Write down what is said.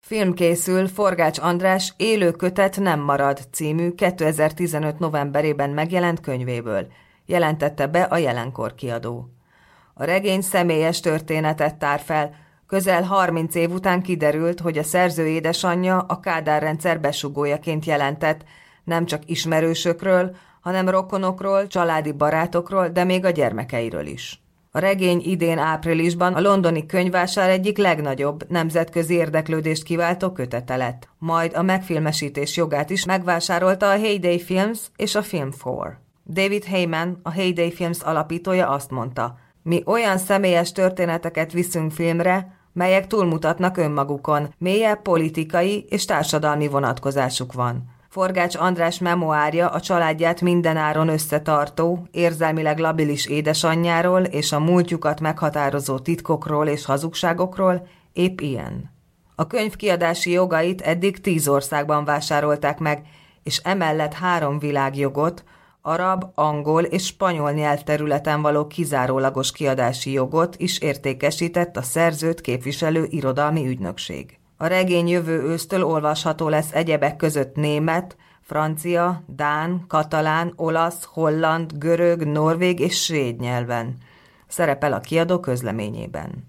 Film készül Forgács András Élő kötet nem marad című 2015 novemberében megjelent könyvéből, jelentette be a Jelenkor kiadó. A regény személyes történetet tár fel, közel 30 év után kiderült, hogy a szerző édesanyja a Kádár-rendszer besugójaként jelentett, nem csak ismerősökről, hanem rokonokról, családi barátokról, de még a gyermekeiről is. A regény idén áprilisban a londoni könyvvásár egyik legnagyobb, nemzetközi érdeklődést kiváltó kötete lett. Majd a megfilmesítés jogát is megvásárolta a Heyday Films és a Film4. David Heyman, a Heyday Films alapítója azt mondta: mi olyan személyes történeteket viszünk filmre, melyek túlmutatnak önmagukon, mélyebb politikai és társadalmi vonatkozásuk van. Forgács András memoárja a családját mindenáron összetartó, érzelmileg labilis édesanyjáról és a múltjukat meghatározó titkokról és hazugságokról épp ilyen. A könyv kiadási jogait eddig 10 országban vásárolták meg, és emellett 3 világjogot, arab, angol és spanyol nyelvterületen való kizárólagos kiadási jogot is értékesített a szerzőt képviselő irodalmi ügynökség. A regény jövő ősztől olvasható lesz egyebek között német, francia, dán, katalán, olasz, holland, görög, norvég és svéd nyelven. Szerepel a kiadó közleményében.